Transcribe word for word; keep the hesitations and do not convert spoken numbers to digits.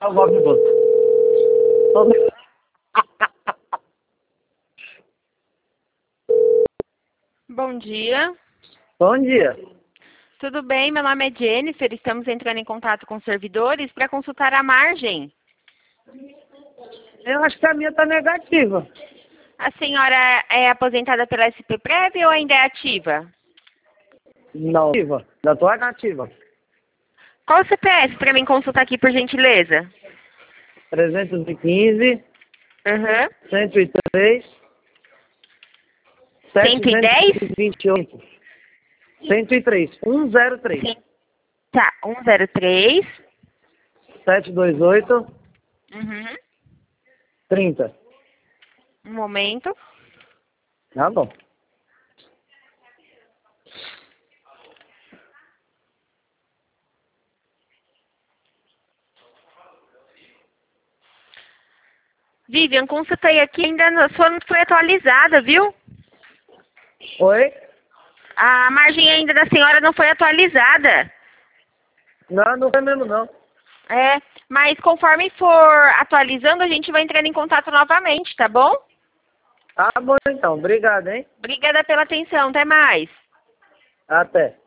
o golpe do outro. Bom dia. Bom dia. Tudo bem? Meu nome é Jennifer. Estamos entrando em contato com os servidores para consultar a margem. Eu acho que a minha está negativa. A senhora é aposentada pela S P Prev ou ainda é ativa? Não. Ativa. Da tua nativa. Qual o C P F para mim consultar aqui, por gentileza? trezentos e quinze, Uhum. cento e três, cento e dez? setecentos e vinte e oito. cento e três. cento e três. Sim. Tá, um zero três. setecentos e vinte e oito. Uhum. trinta. Um momento. Tá bom. Vivian, consultei aqui, ainda não, sua não foi atualizada, viu? Oi? A margem ainda da senhora não foi atualizada. Não, não foi mesmo não. É, mas conforme for atualizando, a gente vai entrando em contato novamente, tá bom? Tá bom então. Obrigado, hein? Obrigada pela atenção, até mais. Até.